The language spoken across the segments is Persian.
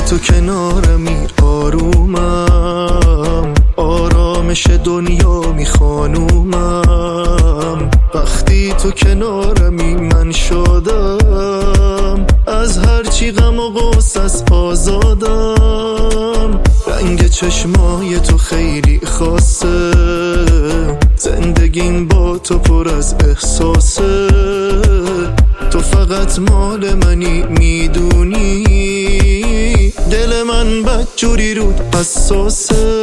تو کنارمی آرومم، آرامش دنیا میخوانومم. وقتی تو کنارمی من شادم، از هرچی غم و غصص آزادم. رنگ چشمای تو خیلی خاصه، زندگیم با تو پر از احساسه. تو فقط مال منی میدونی، دل من بدجوری رود حساسه.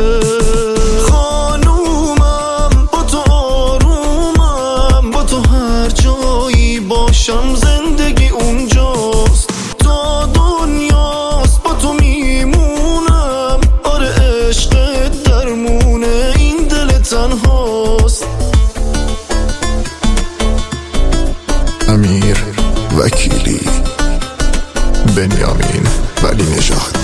خانومم با تو آرومم، با تو هر جایی باشم زندگی اونجاست. تا دنیاست با تو میمونم، آره عشقت درمونه این دل تنهاست. امیر وکیلی، بنیامین ولی نژاد.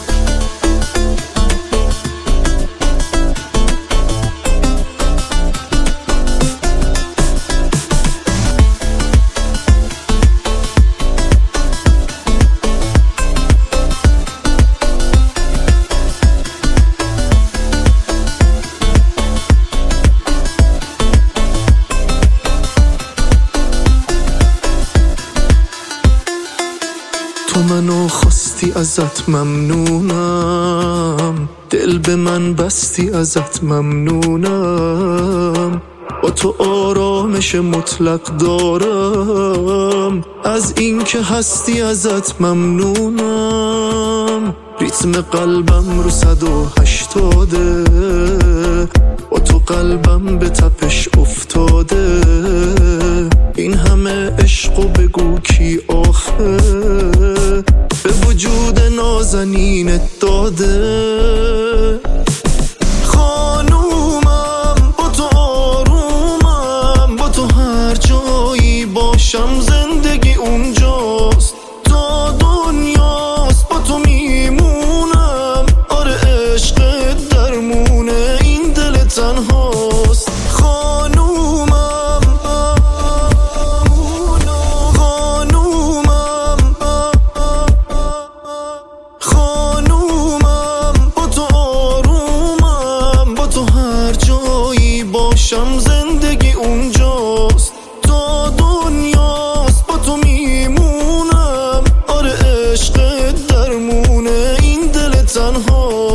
تو منو خواستی ازت ممنونم، دل به من بستی ازت ممنونم. با تو آرامش مطلق دارم، از این که هستی ازت ممنونم. ریتم قلبم رو 180، با تو قلبم به تپش افتاده. این همه عشقو بگو کی آخه به وجود نازنینت داده. خانومم با تو آرومم، با تو هر جایی باشم زندگی اونجاست. تا دنیاست با تو میمونم، آره عشقت درمونه این دل تنهاست. باشم زندگی اونجاست. تا دنیاست با تو میمونم، آره عشقت درمونه این دل تنها.